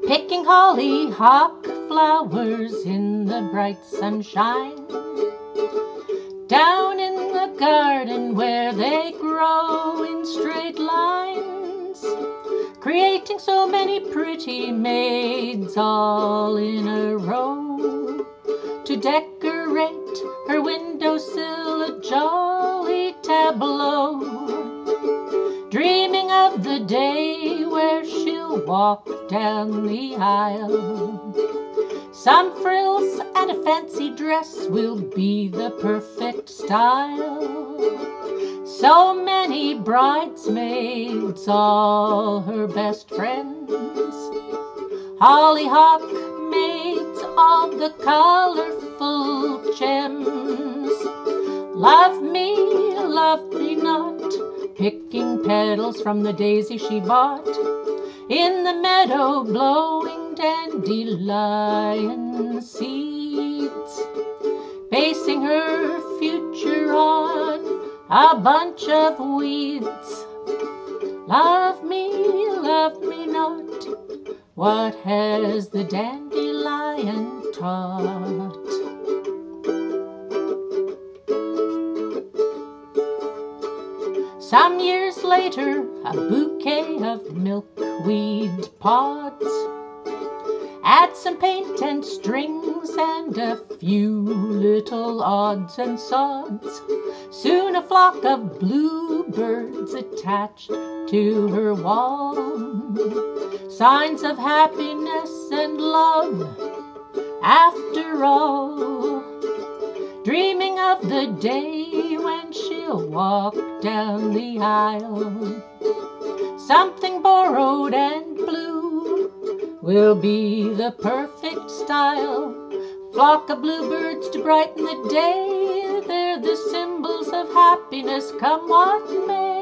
picking hollyhock flowers in the bright sunshine, down in the garden where they grow in straight lines, creating so many pretty maids all in a row, to decorate her windowsill a jolly tableau, dreaming of the day where she'll walk down the aisle. Some frills and a fancy dress will be the perfect style. So many bridesmaids, all her best friends, hollyhock maids, all the colorful gems. Love me not, picking petals from the daisy she bought, in the meadow blowing dandelion seeds, basing her future on a bunch of weeds. Love me not, what has the dandelion taught? Some years later, a bouquet of milkweed pods, add some paint and strings and a few little odds and sods. Soon a flock of bluebirds attached to her wall, signs of happiness and love after all, dreaming of the day when she'll walk down the aisle. Something borrowed and blue will be the perfect style. Flock of bluebirds to brighten the day, they're the symbols of happiness, come what may.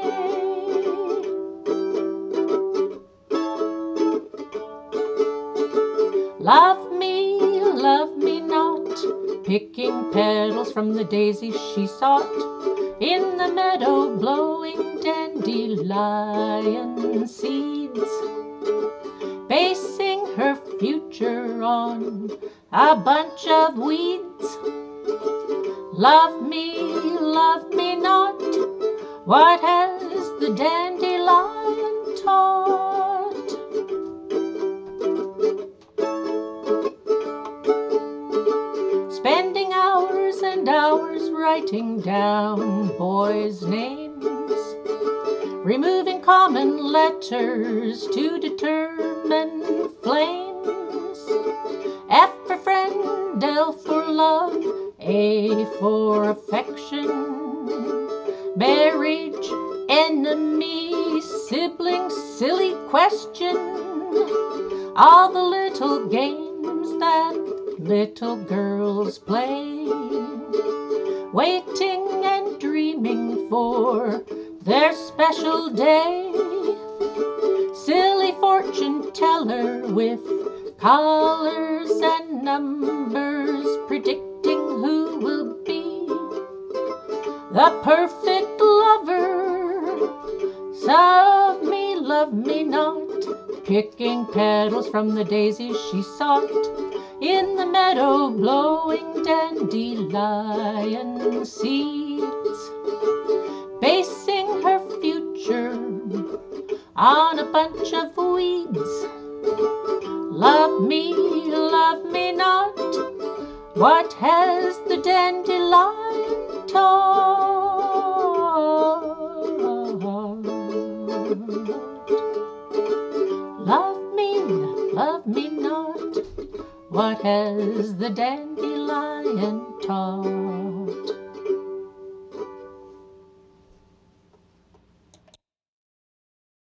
Love me not, picking petals from the daisies she sought, in the meadow blowing dandelion seeds, basing her future on a bunch of weeds. Love me not, what has the dandelion taught? Spending hours and hours writing down boys' names, removing common letters to determine flames. F for friend, L for love, A for affection, marriage, enemy, sibling, silly question, all the little games that little girls play, waiting and dreaming for their special day. Silly fortune teller with colors and numbers, predicting who will be the perfect lover. Love me not, picking petals from the daisies she sought, in the meadow blowing dandelion seeds, basing her future on a bunch of weeds. Love me not, what has the dandelion taught? Love me not, what has the dandelion taught?